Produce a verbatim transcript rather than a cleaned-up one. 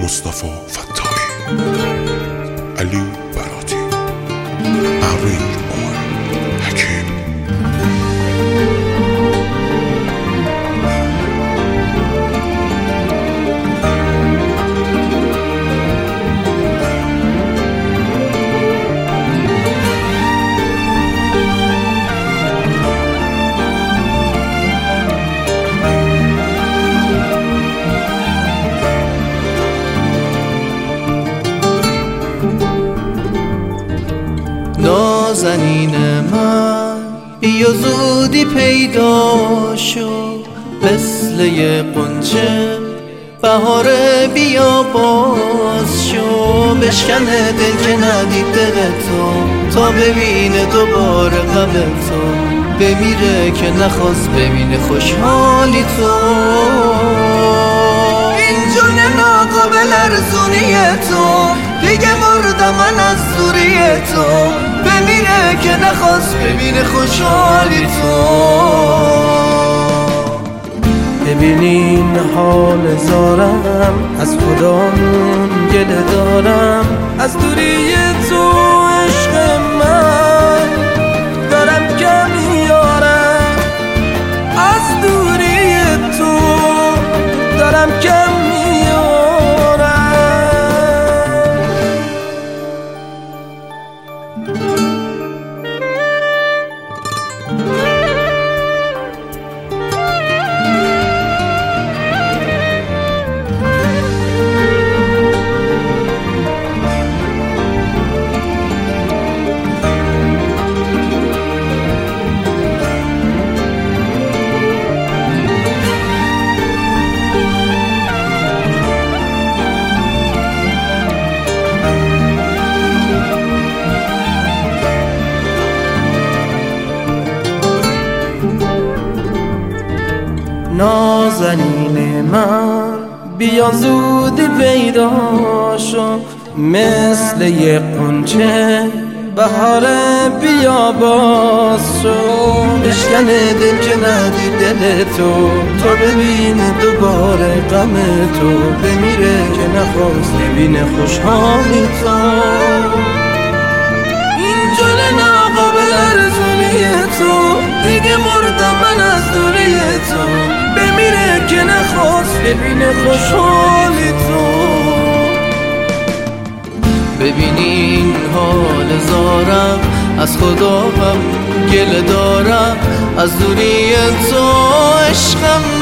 مصطفی فتاحی، علی براتی، ارینج بای حکیم. نازنین من بیا زودی پیدا شو، مثل یه غنچه بهاره بیا باز شو. بشکنه دل که ندید دل تو، تا ببینه دوباره غم تو. بمیره که نخواست ببینه خوشحالی تو. این جون ناقابل ارزونی تو، دیگه مردم من از دوری تو. بمیره که نخواست ببینه خوشحالی تو. ببینین حال زارم، از خدامون گله دارم. از دوری تو عشق من دارم کم میارم، از دوری تو دارم کم میارم. نازنین من بیا زودی پیدا شو، مثل یه غنچه بهاره بیا باز شو. بشکنه دل که ندید دل تو، تا ببینه دوباره غم تو. بمیره که نخواست ببینه خوشحالی تو. این جل ناقابل ارزونی تو، دیگه مردم من از دوری تو. بمیره که نخواست ببینه خوشحالی تو. ببینین حال زارم، از خدا هم گله دارم. از دوری تو عشقم